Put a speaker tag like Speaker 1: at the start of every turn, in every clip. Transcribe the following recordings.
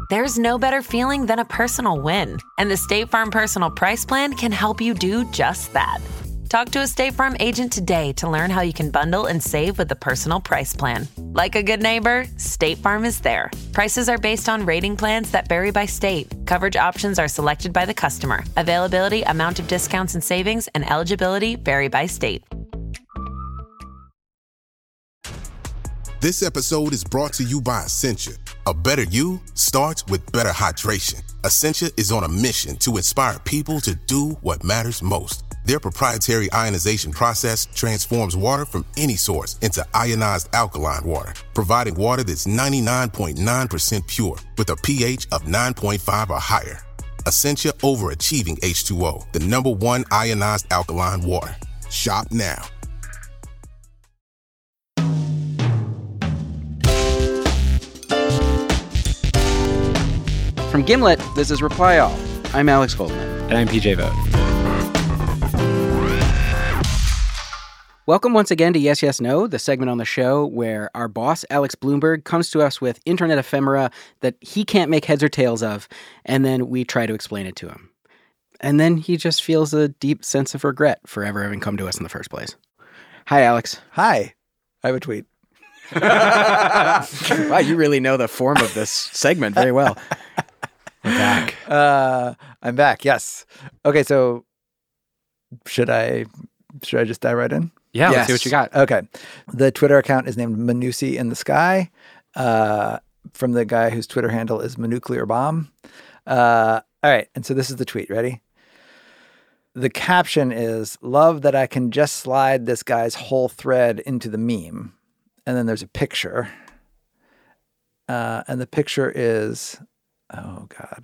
Speaker 1: There's no better feeling than a personal win. And the State Farm Personal Price Plan can help you do just that. Talk to a State Farm agent today to learn how you can bundle and save with the Personal Price Plan. Like a good neighbor, State Farm is there. Prices are based on rating plans that vary by state. Coverage options are selected by the customer. Availability, amount of discounts and savings, and eligibility vary by state.
Speaker 2: This episode is brought to you by Essentia. A better you starts with better hydration. Essentia is on a mission to inspire people to do what matters most. Their proprietary ionization process transforms water from any source into ionized alkaline water, providing water that's 99.9% pure with a pH of 9.5 or higher. Essentia overachieving H2O, the #1 ionized alkaline water. Shop now.
Speaker 3: From Gimlet, this is Reply All. I'm Alex Goldman.
Speaker 4: And I'm PJ Vogt.
Speaker 3: Welcome once again to Yes, Yes, No, the segment on the show where our boss, Alex Bloomberg, comes to us with internet ephemera that he can't make heads or tails of, and then we try to explain it to him. And then he just feels a deep sense of regret for ever having come to us in the first place. Hi, Alex.
Speaker 5: Hi. I have a tweet.
Speaker 3: Wow, you really know the form of this segment very well. We're back.
Speaker 5: I'm back. Yes. Okay. So should I just dive right in?
Speaker 4: Yeah. Let's see what you got.
Speaker 5: Okay. The Twitter account is named Manusi in the Sky, from the guy whose Twitter handle is Manuclear Bomb. All right. And so this is the tweet. Ready? The caption is, "Love that I can just slide this guy's whole thread into the meme." And then there's a picture. And the picture is, oh, God.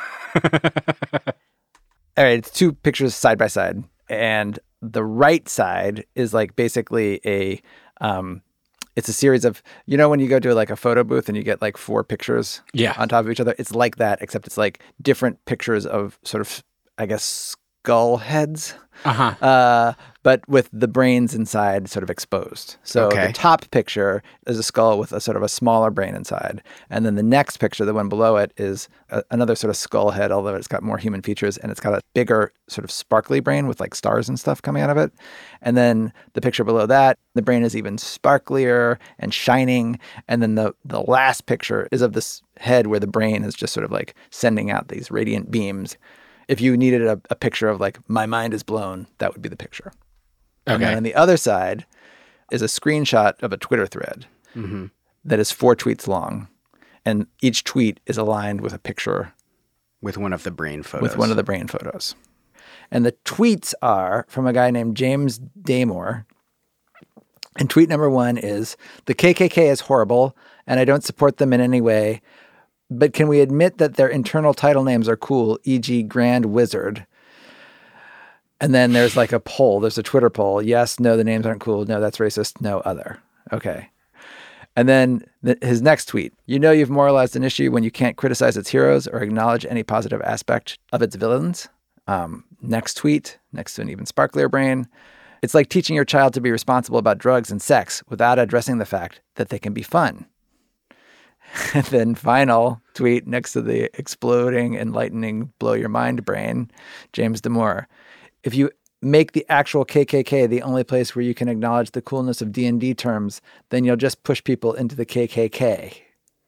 Speaker 5: All right, it's two pictures side by side. And the right side is like basically it's a series of, when you go to like a photo booth and you get like 4 pictures on top of each other? It's like that, except it's like different pictures of sort of, I guess, skull heads. But with the brains inside sort of exposed. So the top picture is a skull with a sort of a smaller brain inside. And then the next picture, the one below it, is another sort of skull head, although it's got more human features. And it's got a bigger sort of sparkly brain with like stars and stuff coming out of it. And then the picture below that, the brain is even sparklier and shining. And then the last picture is of this head where the brain is just sort of like sending out these radiant beams. If you needed a picture of like, my mind is blown, that would be the picture. Okay. And then on the other side is a screenshot of a Twitter thread that is 4 tweets long. And each tweet is aligned with a picture.
Speaker 3: With one of the brain photos.
Speaker 5: With one of the brain photos. And the tweets are from a guy named James Damore. And tweet number 1 is, "The KKK is horrible, and I don't support them in any way. But can we admit that their internal title names are cool, e.g. Grand Wizard?" And then there's like a poll. There's a Twitter poll. Yes, no, the names aren't cool. No, that's racist. No, other. Okay. And then his next tweet. You've moralized an issue when you can't criticize its heroes or acknowledge any positive aspect of its villains. Next tweet, next to an even sparklier brain. "It's like teaching your child to be responsible about drugs and sex without addressing the fact that they can be fun." And then final tweet next to the exploding, enlightening, blow your mind brain, James Damore. "If you make the actual KKK the only place where you can acknowledge the coolness of D&D terms, then you'll just push people into the KKK."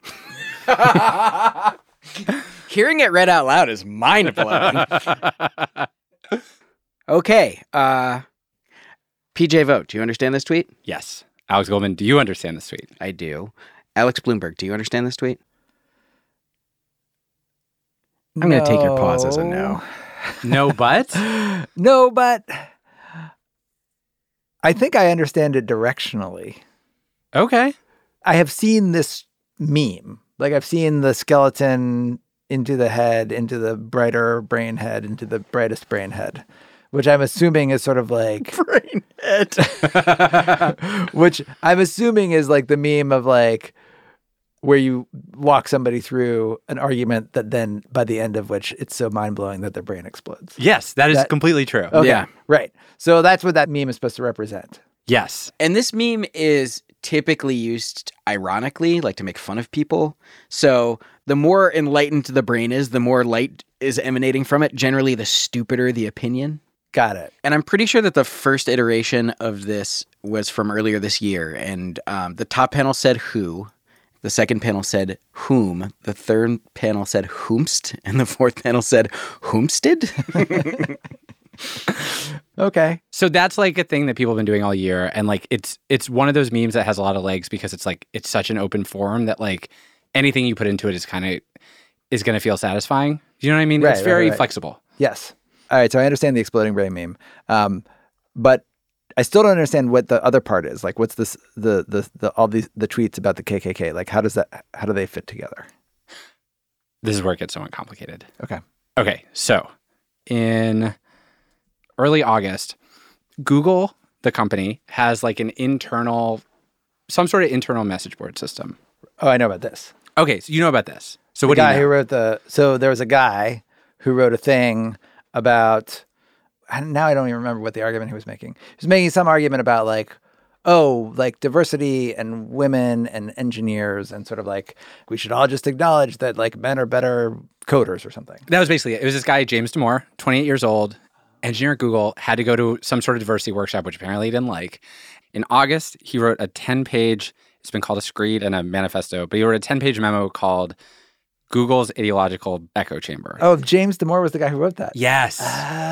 Speaker 3: Hearing it read out loud is mind-blowing. Okay. PJ Vogt, do you understand this tweet?
Speaker 4: Yes. Alex Goldman, do you understand this tweet?
Speaker 3: I do. Alex Bloomberg, do you understand this tweet? I'm going to take your pause as a no.
Speaker 4: No, but?
Speaker 5: No, but I think I understand it directionally.
Speaker 4: Okay.
Speaker 5: I have seen this meme. Like, I've seen the skeleton into the head, into the brighter brain head, into the brightest brain head, which I'm assuming is sort of like...
Speaker 3: brain head.
Speaker 5: Which I'm assuming is like the meme of like, where you walk somebody through an argument that then by the end of which it's so mind-blowing that their brain explodes.
Speaker 4: Yes, that is completely true.
Speaker 5: Okay,
Speaker 3: yeah.
Speaker 5: Right. So that's what that meme is supposed to represent.
Speaker 4: Yes.
Speaker 3: And this meme is typically used ironically, like to make fun of people. So the more enlightened the brain is, the more light is emanating from it. Generally, the stupider the opinion.
Speaker 5: Got it.
Speaker 3: And I'm pretty sure that the first iteration of this was from earlier this year. And the top panel said who. The second panel said whom. The third panel said whomst. And the fourth panel said whomsted.
Speaker 5: Okay.
Speaker 4: So that's like a thing that people have been doing all year. And like it's one of those memes that has a lot of legs because it's like it's such an open forum that like anything you put into it is going to feel satisfying. Do you know what I mean?
Speaker 5: Right,
Speaker 4: it's very
Speaker 5: right.
Speaker 4: flexible.
Speaker 5: Yes. All right. So I understand the exploding brain meme. But I still don't understand what the other part is. Like, what's this? All the tweets about the KKK. Like, how do they fit together?
Speaker 4: This is where it gets somewhat complicated.
Speaker 5: Okay.
Speaker 4: So in early August, Google, the company, has like some sort of internal message board system.
Speaker 5: Oh, I know about this.
Speaker 4: Okay, so you know about this. So
Speaker 5: The
Speaker 4: what do you
Speaker 5: guy
Speaker 4: know?
Speaker 5: who wrote so there was a guy who wrote a thing about. Now I don't even remember what the argument he was making. He was making some argument about like diversity and women and engineers and sort of like we should all just acknowledge that like men are better coders or something.
Speaker 4: That was basically it. It was this guy, James Damore, 28 years old, engineer at Google, had to go to some sort of diversity workshop, which apparently he didn't like. In August, he wrote a 10-page, it's been called a screed and a manifesto, but he wrote a 10-page memo called Google's Ideological Echo Chamber.
Speaker 5: Oh, James Damore was the guy who wrote that.
Speaker 4: Yes.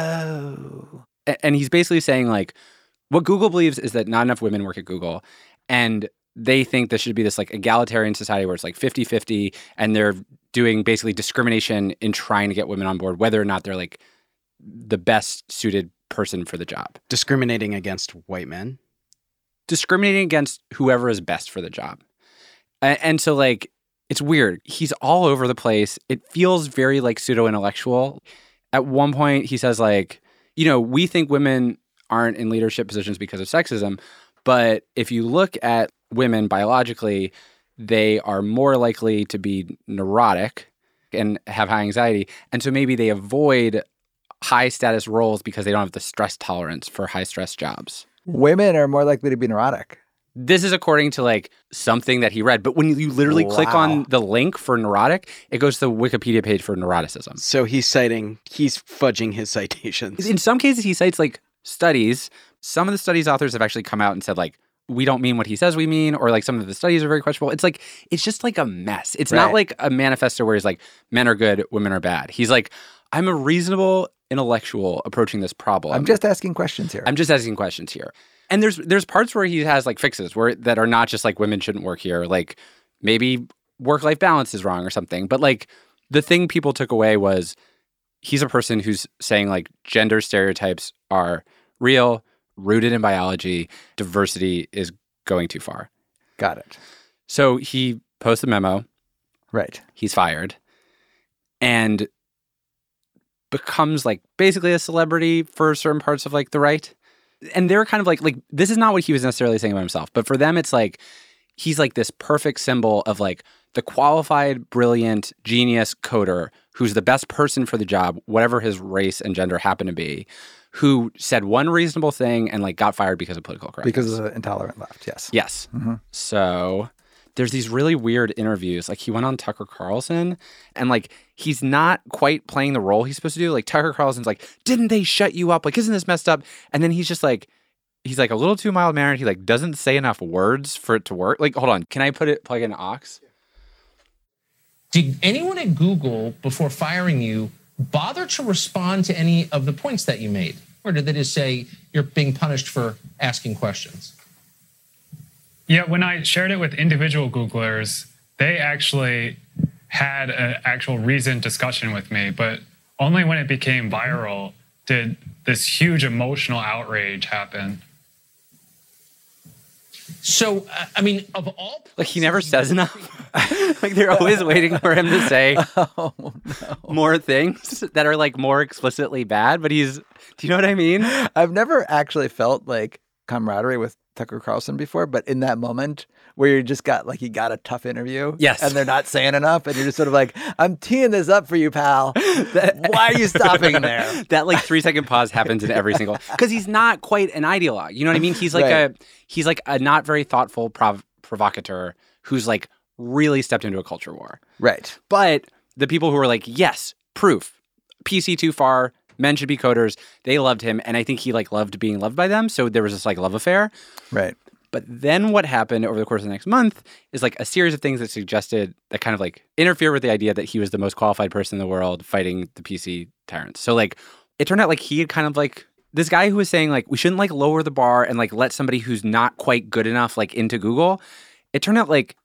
Speaker 5: Oh.
Speaker 4: And he's basically saying like, what Google believes is that not enough women work at Google. And they think there should be this like egalitarian society where it's like 50-50 and they're doing basically discrimination in trying to get women on board, whether or not they're like the best suited person for the job.
Speaker 3: Discriminating against white men.
Speaker 4: Discriminating against whoever is best for the job. And so like, it's weird. He's all over the place. It feels very like pseudo-intellectual. At one point, he says like, we think women aren't in leadership positions because of sexism, but if you look at women biologically, they are more likely to be neurotic and have high anxiety. And so maybe they avoid high status roles because they don't have the stress tolerance for high stress jobs.
Speaker 5: Women are more likely to be neurotic.
Speaker 4: This is according to like something that he read. But when you literally click on the link for neurotic, it goes to the Wikipedia page for neuroticism.
Speaker 3: So he's fudging his citations.
Speaker 4: In some cases, he cites like studies. Some of the studies authors have actually come out and said like, we don't mean what he says we mean, or like some of the studies are very questionable. It's like, it's just like a mess. It's not like a manifesto where he's like, men are good, women are bad. He's like, I'm a reasonable intellectual approaching this problem.
Speaker 5: I'm just asking questions here.
Speaker 4: And there's parts where he has like fixes that are not just like women shouldn't work here. Like maybe work-life balance is wrong or something. But like the thing people took away was he's a person who's saying like gender stereotypes are real, rooted in biology. Diversity is going too far.
Speaker 5: Got it.
Speaker 4: So he posts a memo.
Speaker 5: Right.
Speaker 4: He's fired. And becomes like basically a celebrity for certain parts of like the right. And they're kind of like this is not what he was necessarily saying about himself, but for them it's like he's like this perfect symbol of like the qualified, brilliant, genius coder who's the best person for the job, whatever his race and gender happen to be, who said one reasonable thing and like got fired because of political correctness.
Speaker 5: Because of the intolerant left, yes.
Speaker 4: Yes.
Speaker 5: Mm-hmm.
Speaker 4: So there's these really weird interviews. Like he went on Tucker Carlson and like he's not quite playing the role he's supposed to do. Like Tucker Carlson's like, didn't they shut you up? Like, isn't this messed up? And then he's just like, he's like a little too mild-mannered. He like doesn't say enough words for it to work. Like, hold on. Can I plug in aux?
Speaker 6: Did anyone at Google, before firing you, bother to respond to any of the points that you made? Or did they just say you're being punished for asking questions?
Speaker 7: Yeah, when I shared it with individual Googlers, they actually had an actual reasoned discussion with me, but only when it became viral did this huge emotional outrage happen.
Speaker 6: So, I mean, of all...
Speaker 4: Like, he never says enough. Like, they're always waiting for him to say more things that are, like, more explicitly bad, but do you know what I mean?
Speaker 5: I've never actually felt like camaraderie with Tucker Carlson before, but in that moment where you just got like, you got a tough interview.
Speaker 4: Yes.
Speaker 5: And they're not saying enough. And you're just sort of like, I'm teeing this up for you, pal. Why are you stopping there?
Speaker 4: That like 3-second pause happens in every single, because he's not quite an ideologue. You know what I mean? He's like he's like a not very thoughtful provocateur who's like really stepped into a culture war.
Speaker 5: Right.
Speaker 4: But the people who are like, yes, proof, PC too far, men should be coders, they loved him. And I think he like loved being loved by them. So there was this like love affair.
Speaker 5: Right.
Speaker 4: But then what happened over the course of the next month is like a series of things that suggested that kind of like interfere with the idea that he was the most qualified person in the world fighting the PC tyrants. So like it turned out like he had kind of like this guy who was saying like we shouldn't like lower the bar and like let somebody who's not quite good enough like into Google. It turned out like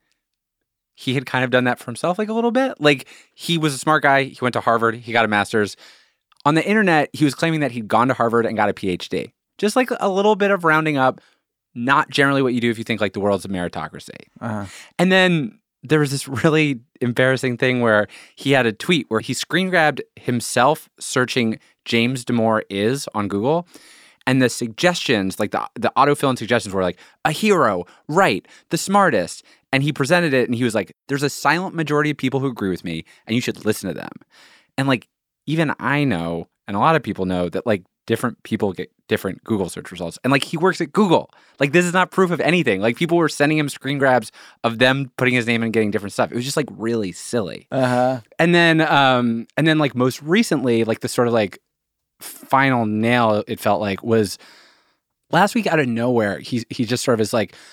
Speaker 4: he had kind of done that for himself like a little bit. Like he was a smart guy. He went to Harvard. He got a master's. On the internet, he was claiming that he'd gone to Harvard and got a PhD. Just like a little bit of rounding up. Not generally what you do if you think like the world's a meritocracy. Uh-huh. And then there was this really embarrassing thing where he had a tweet where he screen grabbed himself searching James Damore is on Google. And the suggestions, like the autofill-in suggestions were like, a hero, right, the smartest. And he presented it and he was like, there's a silent majority of people who agree with me and you should listen to them. And like, even I know, and a lot of people know that like different people get different Google search results. And like he works at Google. Like this is not proof of anything. Like people were sending him screen grabs of them putting his name and getting different stuff. It was just like really silly. Uh-huh. And then like most recently, like the sort of like final nail, it felt like, was last week out of nowhere, he just sort of is like,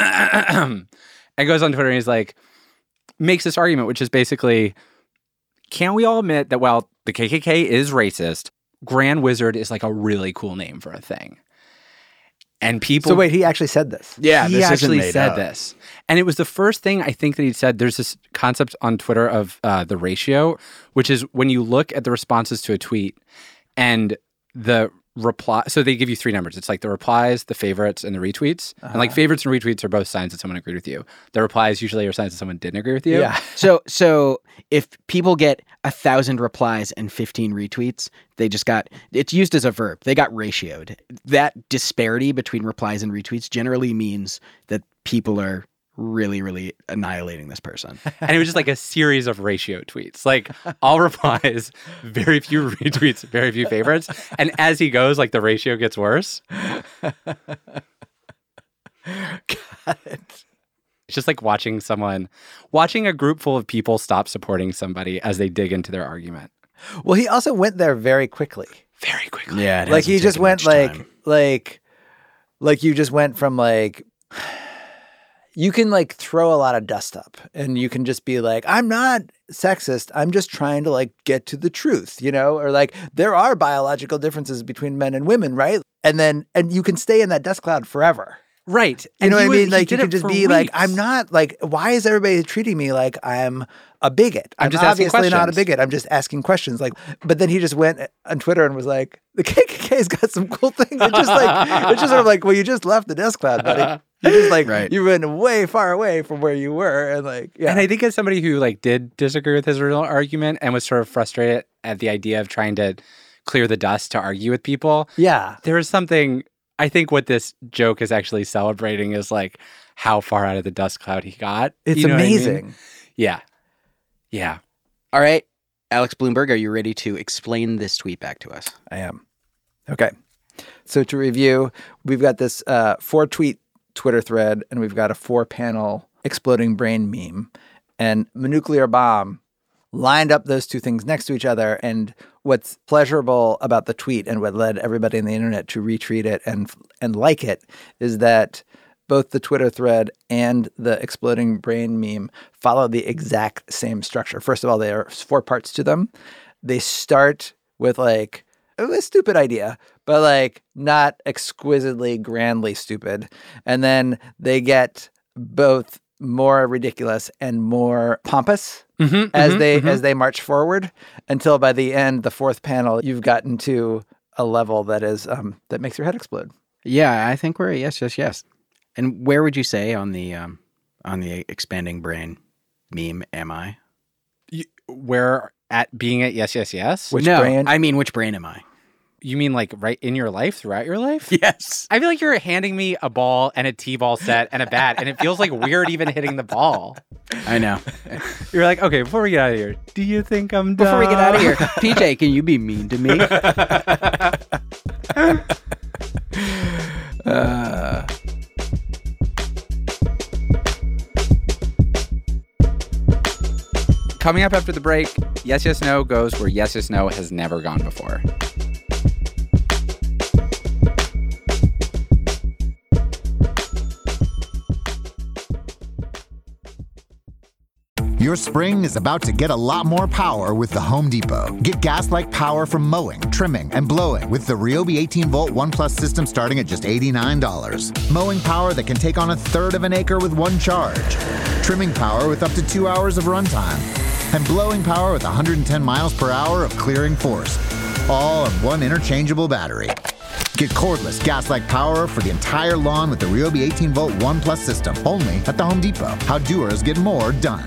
Speaker 4: and goes on Twitter and he's like, makes this argument, which is basically, can we all admit that while the KKK is racist, Grand Wizard is like a really cool name for a thing? And people...
Speaker 5: So wait, he actually said this?
Speaker 3: Yeah,
Speaker 4: he
Speaker 3: this
Speaker 4: actually
Speaker 3: isn't made
Speaker 4: said
Speaker 3: up.
Speaker 4: this. And it was the first thing I think that he'd said. There's this concept on Twitter of the ratio, which is when you look at the responses to a tweet and the reply... So they give you 3 numbers. It's like the replies, the favorites, and the retweets. And like favorites and retweets are both signs that someone agreed with you. The replies usually are signs that someone didn't agree with you.
Speaker 5: Yeah.
Speaker 3: So if people get 1,000 replies and 15 retweets, they just got, it's used as a verb. They got ratioed. That disparity between replies and retweets generally means that people are really, really annihilating this person.
Speaker 4: And it was just like a series of ratio tweets, like all replies, very few retweets, very few favorites. And as he goes, like the ratio gets worse.
Speaker 5: Got it.
Speaker 4: It's just like watching a group full of people stop supporting somebody as they dig into their argument.
Speaker 5: Well, he also went there very quickly.
Speaker 4: Very quickly.
Speaker 3: Yeah.
Speaker 5: Like he just went like you just went from like, you can like throw a lot of dust up and you can just be like, I'm not sexist. I'm just trying to like get to the truth, you know, or like there are biological differences between men and women, right? And you can stay in that dust cloud forever.
Speaker 4: Right.
Speaker 5: You know what I mean? Like you could just be like, I'm not like, why is everybody treating me like I'm a bigot?
Speaker 4: I'm just asking
Speaker 5: obviously not a
Speaker 4: questions.
Speaker 5: bigot. I'm just asking questions. Like, but then he just went on Twitter and was like, the KKK's got some cool things. It's just like, it's just sort of like, well, you just left the dust cloud, buddy. You just like, you went way far away from where you were. And like, yeah.
Speaker 4: And I think as somebody who like did disagree with his original argument and was sort of frustrated at the idea of trying to clear the dust to argue with people.
Speaker 5: Yeah.
Speaker 4: There was something, I think what this joke is actually celebrating is like how far out of the dust cloud he got.
Speaker 5: It's
Speaker 4: You know what I mean?
Speaker 5: amazing.
Speaker 4: Yeah. Yeah.
Speaker 3: All right, Alex Bloomberg, are you ready to explain this tweet back to us?
Speaker 5: I am. Okay. So to review, we've got this 4-tweet Twitter thread, and we've got a 4-panel exploding brain meme. And Nuclear Bomb lined up those two things next to each other. And what's pleasurable about the tweet and what led everybody on the internet to retweet it and like it is that both the Twitter thread and the exploding brain meme follow the exact same structure. First of all, there are 4 parts to them. They start with like a stupid idea, but like not exquisitely grandly stupid. And then they get both more ridiculous and more pompous as they march forward until by the end, the 4th panel, you've gotten to a level that is that makes your head explode.
Speaker 3: Yeah, I think we're yes. And where would you say on the expanding brain meme am I?
Speaker 4: Where at being at yes.
Speaker 5: Which
Speaker 3: no,
Speaker 5: brain?
Speaker 3: I mean, which brain am I?
Speaker 4: You mean like right in your life, throughout your life?
Speaker 3: Yes.
Speaker 4: I feel like you're handing me a ball and a T-ball set and a bat, and it feels like weird even hitting the ball.
Speaker 3: I know.
Speaker 4: You're like, okay, before we get out of here, do you think I'm dumb?
Speaker 3: Before we get out of here, PJ, can you be mean to me?
Speaker 4: Coming up after the break, Yes, Yes, No goes where Yes, Yes, No has never gone before.
Speaker 8: Your spring is about to get a lot more power with the Home Depot. Get gas-like power from mowing, trimming, and blowing with the Ryobi 18-volt ONE+ system starting at just $89. Mowing power that can take on a third of an acre with one charge. Trimming power with up to 2 hours of runtime. And blowing power with 110 miles per hour of clearing force. All on one interchangeable battery. Get cordless gas-like power for the entire lawn with the Ryobi 18-volt ONE+ system. Only at the Home Depot. How doers get more done.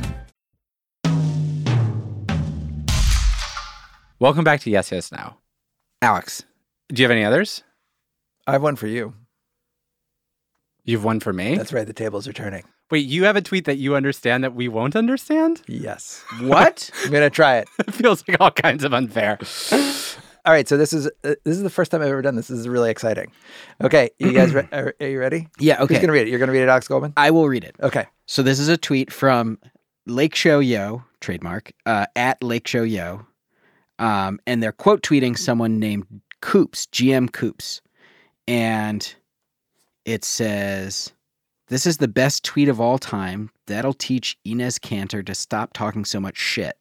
Speaker 4: Welcome back to Yes, Yes, Now. Alex, do you have any others?
Speaker 5: I have one for you.
Speaker 4: You've one for me?
Speaker 5: That's right. The tables are turning.
Speaker 4: Wait, you have a tweet that you understand that we won't understand?
Speaker 5: Yes.
Speaker 3: What?
Speaker 5: I'm going to try it.
Speaker 4: It feels like all kinds of unfair.
Speaker 5: All right. So this is the first time I've ever done this. This is really exciting. Okay. You guys, are you ready?
Speaker 3: Yeah, okay.
Speaker 5: Who's going to read it? You're going to read it, Alex Goldman?
Speaker 3: I will read it.
Speaker 5: Okay.
Speaker 3: So this is a tweet from Lake Show Yo, trademark, at Lake Show Yo. And they're quote tweeting someone named Coops, GM Coops. And it says, "This is the best tweet of all time. That'll teach Enes Kanter to stop talking so much shit."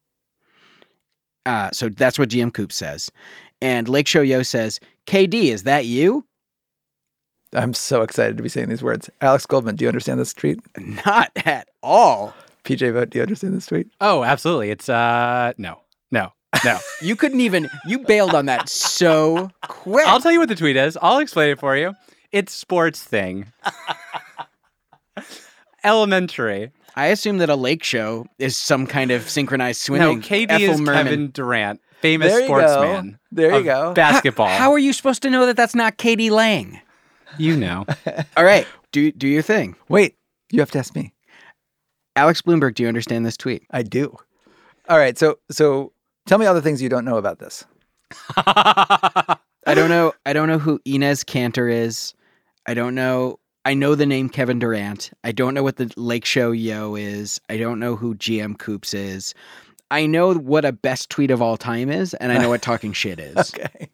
Speaker 3: So that's what GM Coops says. And Lake Show Yo says, "KD, is that you?"
Speaker 5: I'm so excited to be saying these words. Alex Goldman, do you understand this tweet?
Speaker 3: Not at all.
Speaker 5: PJ Vogt, do you understand this tweet?
Speaker 4: Oh, absolutely. It's, no.
Speaker 3: You couldn't even, you bailed on that so quick.
Speaker 4: I'll tell you what the tweet is. I'll explain it for you. It's sports thing. Elementary.
Speaker 3: I assume that a lake show is some kind of synchronized swimming.
Speaker 4: No, KD
Speaker 3: Ethel
Speaker 4: is
Speaker 3: Merman.
Speaker 4: Kevin Durant, famous
Speaker 5: There you
Speaker 4: sportsman.
Speaker 5: go. There you
Speaker 4: of
Speaker 5: go.
Speaker 4: Basketball.
Speaker 3: How are you supposed to know that that's not Katie Lang?
Speaker 4: You know.
Speaker 3: All right, do your thing.
Speaker 5: Wait, you have to ask me.
Speaker 3: Alex Bloomberg, do you understand this tweet?
Speaker 5: I do. All right. So tell me all the things you don't know about this.
Speaker 3: I don't know who Enes Kanter is. I know the name Kevin Durant. I don't know what the Lake Show Yo is. I don't know who GM Coops is. I know what a best tweet of all time is, and I know what talking shit is.
Speaker 5: Okay.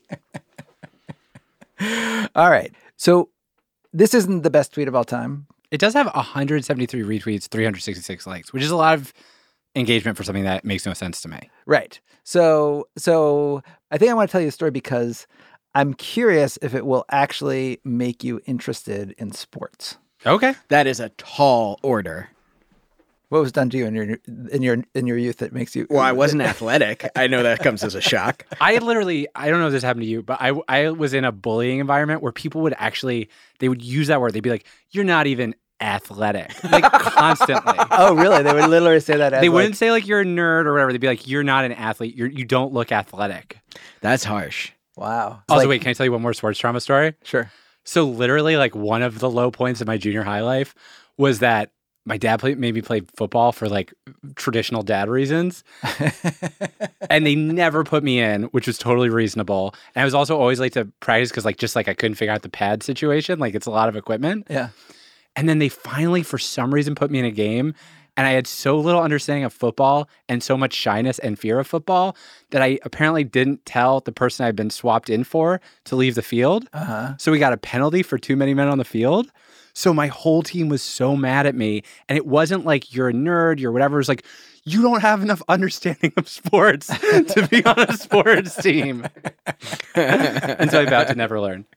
Speaker 5: All right. So this isn't the best tweet of all time.
Speaker 4: It does have 173 retweets, 366 likes, which is a lot of engagement for something that makes no sense to me.
Speaker 5: Right. So I think I want to tell you a story because I'm curious if it will actually make you interested in sports.
Speaker 4: Okay.
Speaker 3: That is a tall order.
Speaker 5: What was done to you in your youth that makes you?
Speaker 3: Well, I wasn't athletic. I know that comes as a shock.
Speaker 4: I don't know if this happened to you, but I was in a bullying environment where people would they would use that word. They'd be like, "You're not even athletic," like constantly.
Speaker 5: Oh, really? They would literally say that.
Speaker 4: They wouldn't say like you're a nerd or whatever. They'd be like, "You're not an athlete. You don't look athletic."
Speaker 3: That's harsh.
Speaker 5: Wow.
Speaker 4: Also, wait, can I tell you one more sports trauma story?
Speaker 5: Sure.
Speaker 4: So literally, like one of the low points of my junior high life was that my dad made me play football for like traditional dad reasons. And they never put me in, which was totally reasonable. And I was also always late to practice because I couldn't figure out the pad situation. Like it's a lot of equipment.
Speaker 5: Yeah.
Speaker 4: And then they finally, for some reason, put me in a game. And I had so little understanding of football and so much shyness and fear of football that I apparently didn't tell the person I'd been swapped in for to leave the field.
Speaker 5: Uh-huh.
Speaker 4: So we got a penalty for too many men on the field. So my whole team was so mad at me. And it wasn't like you're a nerd, you're whatever. It was like, you don't have enough understanding of sports to be on a sports team. And so I vowed to never learn.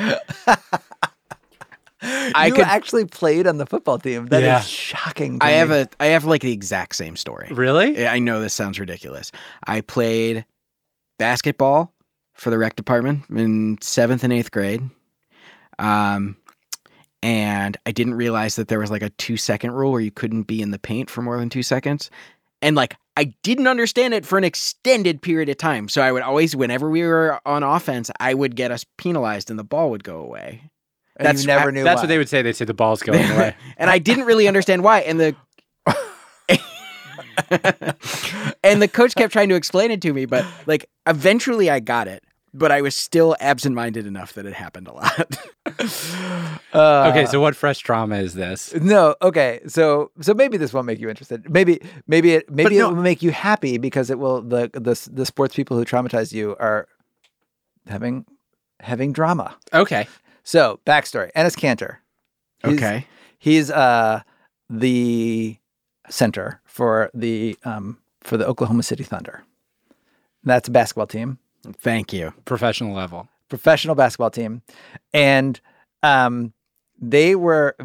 Speaker 5: You actually played on the football team. That is shocking.
Speaker 3: I have like the exact same story.
Speaker 4: Really?
Speaker 3: I know this sounds ridiculous. I played basketball for the rec department in 7th and 8th grade. And I didn't realize that there was like a 2-second rule where you couldn't be in the paint for more than 2 seconds. And like I didn't understand it for an extended period of time. So I would always, whenever we were on offense, I would get us penalized and the ball would go away.
Speaker 5: And you never knew
Speaker 4: That's
Speaker 5: why.
Speaker 4: what they would say. They'd say the ball's going away.
Speaker 3: And I didn't really understand why. And the and the coach kept trying to explain it to me, but like eventually I got it. But I was still absent-minded enough that it happened a lot.
Speaker 4: Okay, so what fresh drama is this?
Speaker 5: No, okay. So maybe this won't make you interested. Maybe it will make you happy because it will the sports people who traumatize you are having drama.
Speaker 4: Okay.
Speaker 5: So, backstory. Enes Kanter. He's the center for the Oklahoma City Thunder. That's a basketball team.
Speaker 3: Thank you.
Speaker 4: Professional level.
Speaker 5: Professional basketball team. And they are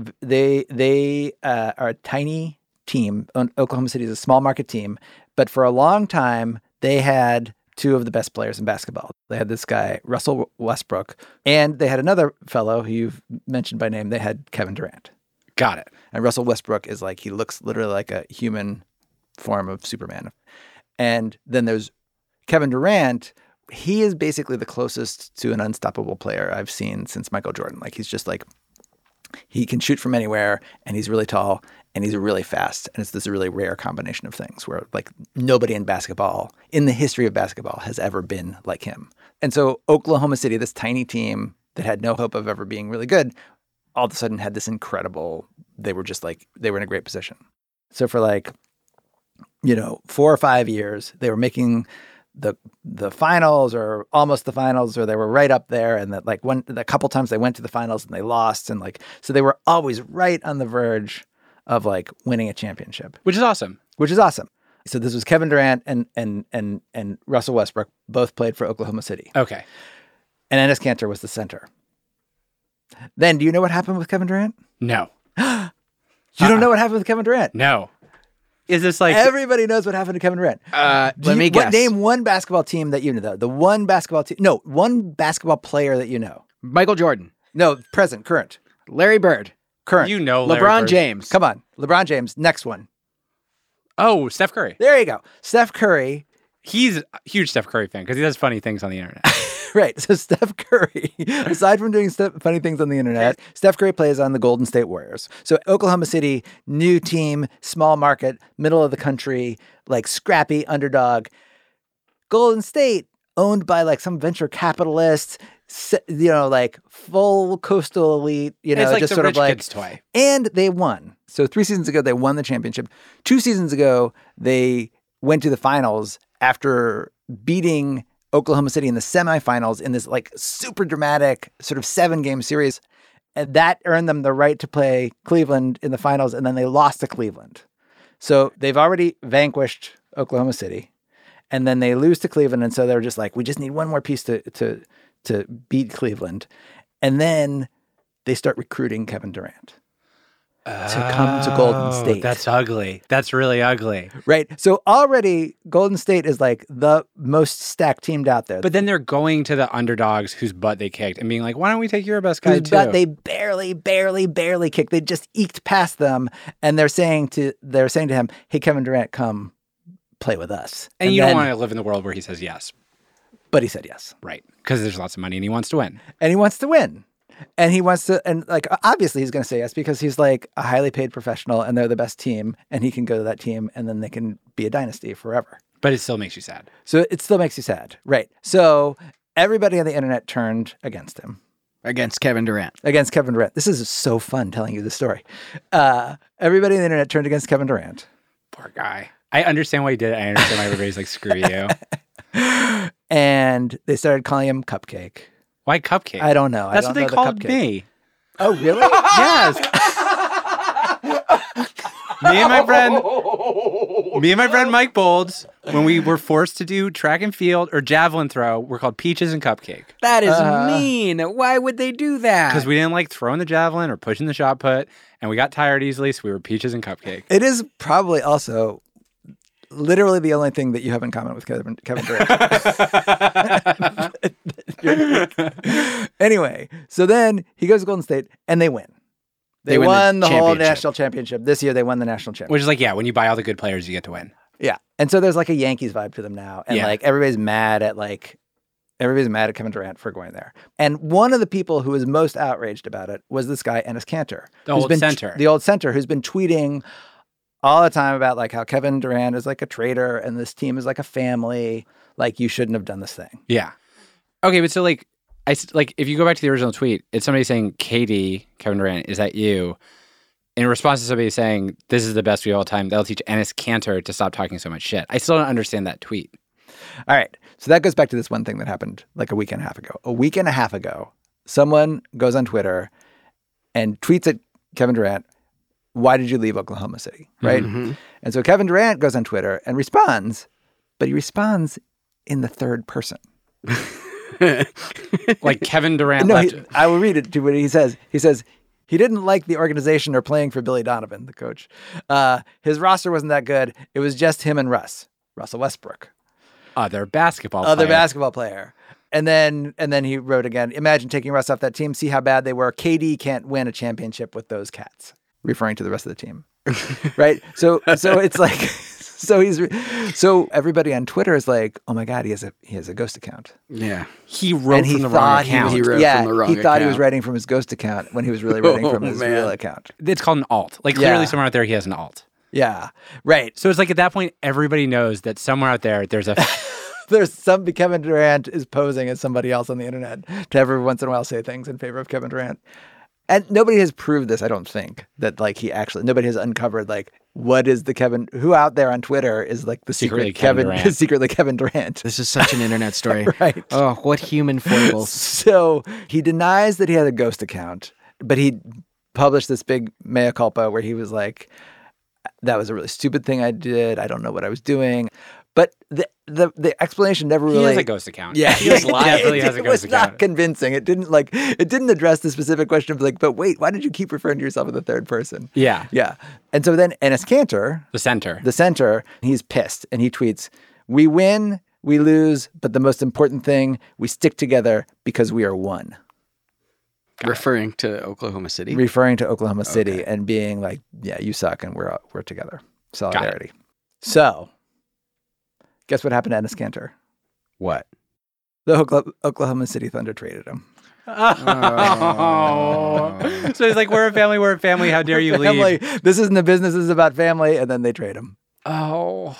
Speaker 5: a tiny team. Oklahoma City is a small market team, but for a long time they had two of the best players in basketball. They had this guy, Russell Westbrook, and they had another fellow who you've mentioned by name. They had Kevin Durant.
Speaker 4: Got it.
Speaker 5: And Russell Westbrook is like, he looks literally like a human form of Superman. And then there's Kevin Durant. He is basically the closest to an unstoppable player I've seen since Michael Jordan. Like, he's just like, he can shoot from anywhere, and he's really tall, and he's really fast. And it's this really rare combination of things where like nobody in basketball, in the history of basketball, has ever been like him. And so Oklahoma City, this tiny team that had no hope of ever being really good, all of a sudden had this incredible, they were in a great position. So for 4 or 5 years, they were making the finals or almost the finals, or they were right up there. And that a couple times they went to the finals and they lost. And so they were always right on the verge of winning a championship.
Speaker 4: Which is awesome.
Speaker 5: So this was Kevin Durant and Russell Westbrook, both played for Oklahoma City.
Speaker 4: Okay.
Speaker 5: And Enes Kanter was the center. Then, do you know what happened with Kevin Durant?
Speaker 4: No.
Speaker 5: You don't know what happened with Kevin Durant?
Speaker 4: No. Is this like...
Speaker 5: Everybody knows what happened to Kevin Durant.
Speaker 3: Let me guess.
Speaker 5: Name one basketball team that you know, though. One basketball player that you know.
Speaker 3: Michael Jordan.
Speaker 5: No, present, current.
Speaker 3: Larry Bird.
Speaker 5: Current.
Speaker 4: You know Larry
Speaker 3: LeBron
Speaker 4: Bird.
Speaker 3: James.
Speaker 5: Come on. LeBron James. Next one.
Speaker 4: Oh, Steph Curry.
Speaker 5: There you go. Steph Curry.
Speaker 4: He's a huge Steph Curry fan because he does funny things on the internet.
Speaker 5: Right. So Steph Curry, aside from doing funny things on the internet, Steph Curry plays on the Golden State Warriors. So Oklahoma City, new team, small market, middle of the country, scrappy underdog. Golden State, owned by some venture capitalists, full coastal elite,
Speaker 4: it's
Speaker 5: just
Speaker 4: the
Speaker 5: sort
Speaker 4: rich
Speaker 5: of
Speaker 4: kid's toy.
Speaker 5: And they won. So 3 seasons ago, they won the championship. 2 seasons ago, they went to the finals after beating Oklahoma City in the semifinals in this super dramatic sort of 7-game series. And that earned them the right to play Cleveland in the finals. And then they lost to Cleveland. So they've already vanquished Oklahoma City. And then they lose to Cleveland. And so they're just we just need one more piece to beat Cleveland. And then they start recruiting Kevin Durant to come to Golden State.
Speaker 4: That's ugly. That's really ugly.
Speaker 5: Right. So already Golden State is the most stacked team out there.
Speaker 4: But then they're going to the underdogs whose butt they kicked and being like, why don't we take your best guy too?
Speaker 5: But they barely kicked. They just eked past them. And they're saying to him, hey, Kevin Durant, come play with us.
Speaker 4: And you don't want to live in the world where he says yes.
Speaker 5: But he said yes.
Speaker 4: Right. Because there's lots of money and he wants to win.
Speaker 5: And he wants to, and obviously he's going to say yes because he's a highly paid professional and they're the best team and he can go to that team and then they can be a dynasty forever.
Speaker 4: But it still makes you sad.
Speaker 5: So it still makes you sad. Right. So everybody on the internet turned against him.
Speaker 3: Against Kevin Durant.
Speaker 5: This is so fun telling you the story. Everybody on the internet turned against Kevin Durant.
Speaker 4: Poor guy. I understand why he did it. I understand why everybody's screw you.
Speaker 5: And they started calling him Cupcake.
Speaker 4: Why Cupcake?
Speaker 5: I don't know.
Speaker 4: That's what they called me.
Speaker 5: Oh, really?
Speaker 4: Yes. Me and my friend Mike Bolds, when we were forced to do track and field or javelin throw, were called Peaches and Cupcake.
Speaker 3: That is mean. Why would they do that?
Speaker 4: Because we didn't like throwing the javelin or pushing the shot put, and we got tired easily, so we were Peaches and Cupcake.
Speaker 5: It is probably also literally the only thing that you have in common with Kevin Durant. Anyway, so then he goes to Golden State and they win. They won the whole national championship. This year they won the national championship.
Speaker 4: Which is when you buy all the good players, you get to win.
Speaker 5: Yeah. And so there's like a Yankees vibe to them now. And like everybody's mad at Kevin Durant for going there. And one of the people who was most outraged about it was this guy, Enes Kanter.
Speaker 4: The old center,
Speaker 5: who's been tweeting all the time about like how Kevin Durant is like a traitor and this team is like a family. Like, you shouldn't have done this thing.
Speaker 4: Yeah. Okay, but so like, if you go back to the original tweet, it's somebody saying, KD, Kevin Durant, is that you? In response to somebody saying, this is the best tweet of all time, that'll teach Enes Kanter to stop talking so much shit. I still don't understand that tweet.
Speaker 5: All right. So that goes back to this one thing that happened like a week and a half ago. A week and a half ago, someone goes on Twitter and tweets at Kevin Durant, why did you leave Oklahoma City? Right? Mm-hmm. And so Kevin Durant goes on Twitter and responds, but he responds in the third person.
Speaker 4: Like Kevin Durant
Speaker 5: No,
Speaker 4: left.
Speaker 5: I will read it to what he says. He says, he didn't like the organization or playing for Billy Donovan, the coach. His roster wasn't that good. It was just him and Russell Westbrook.
Speaker 4: Other basketball
Speaker 5: player. And then he wrote again, imagine taking Russ off that team, see how bad they were. KD can't win a championship with those cats, referring to the rest of the team. Right? So it's like, so everybody on Twitter is like, oh my God, he has a ghost account.
Speaker 3: Yeah.
Speaker 4: He wrote from the wrong account.
Speaker 3: He
Speaker 5: thought he was writing from his ghost account when he was really writing from his real account.
Speaker 4: It's called an alt. Like clearly somewhere out there he has an alt.
Speaker 5: Yeah. Right.
Speaker 4: So it's like at that point, everybody knows that somewhere out there, there's
Speaker 5: Kevin Durant is posing as somebody else on the internet to every once in a while say things in favor of Kevin Durant. And nobody has proved this, I don't think, that like nobody has uncovered like what is who out there on Twitter is like the secretly Kevin Durant.
Speaker 3: This is such an internet story.
Speaker 5: Right.
Speaker 3: Oh, what human foibles.
Speaker 5: So he denies that he had a ghost account, but he published this big mea culpa where he was like, that was a really stupid thing I did. I don't know what I was doing. But the explanation never really...
Speaker 4: He has a ghost account.
Speaker 5: Yeah,
Speaker 4: he was lying.
Speaker 5: It was not convincing. It didn't address the specific question of like, but wait, why did you keep referring to yourself in the third person?
Speaker 4: Yeah.
Speaker 5: Yeah. And so then Enes Kanter...
Speaker 4: The center,
Speaker 5: he's pissed and he tweets, we win, we lose, but the most important thing, we stick together because we are one.
Speaker 3: Referring to Oklahoma City
Speaker 5: and being like, yeah, you suck and we're together. Solidarity. So, guess what happened to Enes Kanter?
Speaker 3: What?
Speaker 5: The Oklahoma City Thunder traded him.
Speaker 4: Oh. So he's like, we're a family. How dare you leave?
Speaker 5: This isn't a business. This is about family. And then they trade him.
Speaker 4: Oh.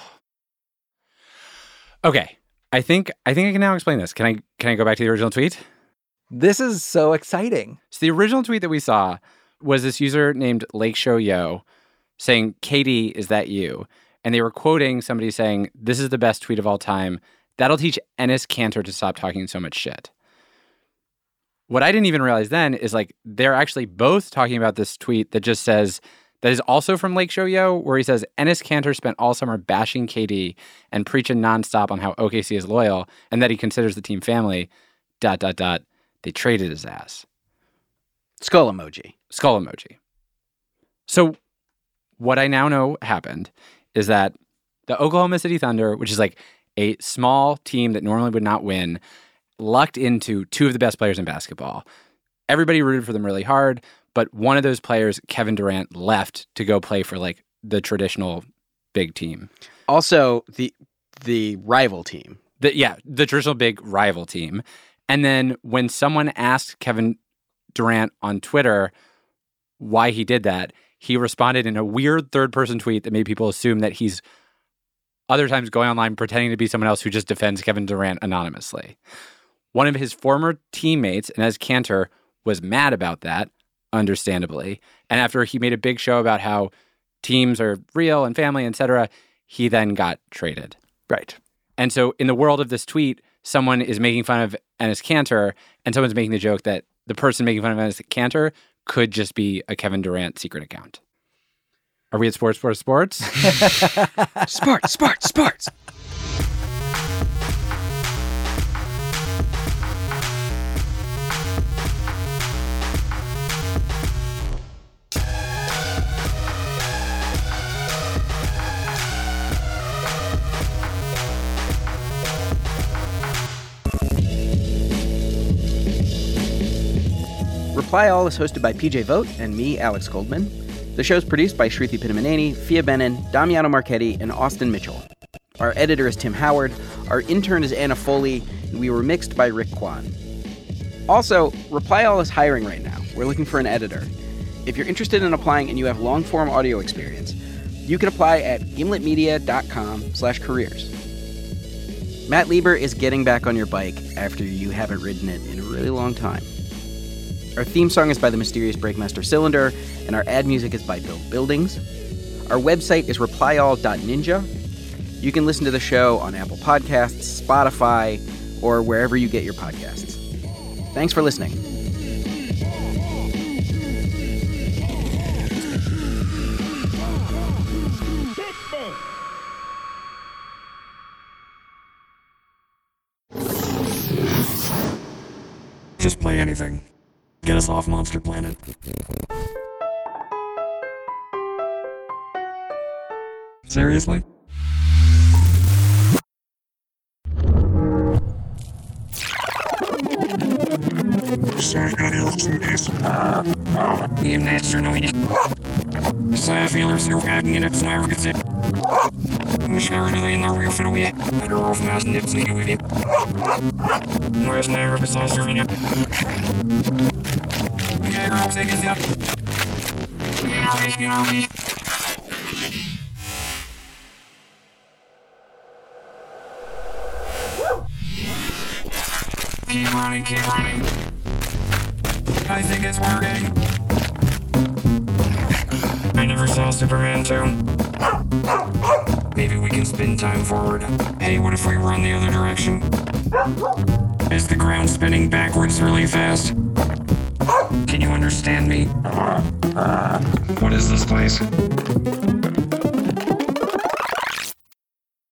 Speaker 4: Okay. I think I can now explain this. Can I go back to the original tweet?
Speaker 5: This is so exciting.
Speaker 4: So the original tweet that we saw was this user named Lake Show Yo saying, KD, is that you? And they were quoting somebody saying, this is the best tweet of all time. That'll teach Enes Kanter to stop talking so much shit. What I didn't even realize then is like they're actually both talking about this tweet that just says, that is also from Lake Show Yo, where he says, Enes Kanter spent all summer bashing KD and preaching nonstop on how OKC is loyal and that he considers the team family, ... They traded his ass.
Speaker 3: Skull emoji.
Speaker 4: So what I now know happened is that the Oklahoma City Thunder, which is like a small team that normally would not win, lucked into two of the best players in basketball. Everybody rooted for them really hard, but one of those players, Kevin Durant, left to go play for like the traditional big team.
Speaker 3: Also, the rival team.
Speaker 4: The traditional big rival team. And then when someone asked Kevin Durant on Twitter why he did that, he responded in a weird third-person tweet that made people assume that he's other times going online pretending to be someone else who just defends Kevin Durant anonymously. One of his former teammates, Enes Kanter, was mad about that, understandably. And after he made a big show about how teams are real and family, etc., he then got traded.
Speaker 5: Right.
Speaker 4: And so in the world of this tweet, someone is making fun of Enes Kanter, and someone's making the joke that the person making fun of Enes Kanter could just be a Kevin Durant secret account. Are we at sports?
Speaker 3: Sports. Reply All is hosted by PJ Vogt and me, Alex Goldman. The show's produced by Shruti Pinamaneni, Fia Benin, Damiano Marchetti, and Austin Mitchell. Our editor is Tim Howard. Our intern is Anna Foley. And we were mixed by Rick Kwan. Also, Reply All is hiring right now. We're looking for an editor. If you're interested in applying and you have long-form audio experience, you can apply at gimletmedia.com/careers. Matt Lieber is getting back on your bike after you haven't ridden it in a really long time. Our theme song is by the mysterious Breakmaster Cylinder, and our ad music is by Bill Buildings. Our website is replyall.ninja. You can listen to the show on Apple Podcasts, Spotify, or wherever you get your podcasts. Thanks for listening.
Speaker 9: Just play anything. Get us off Monster Planet. Seriously? Keep running. I think it's working. I never saw Superman 2. Maybe we can spin time forward. Hey, what if we run the other direction? Is the ground spinning backwards really fast? Can you understand me? What is this place?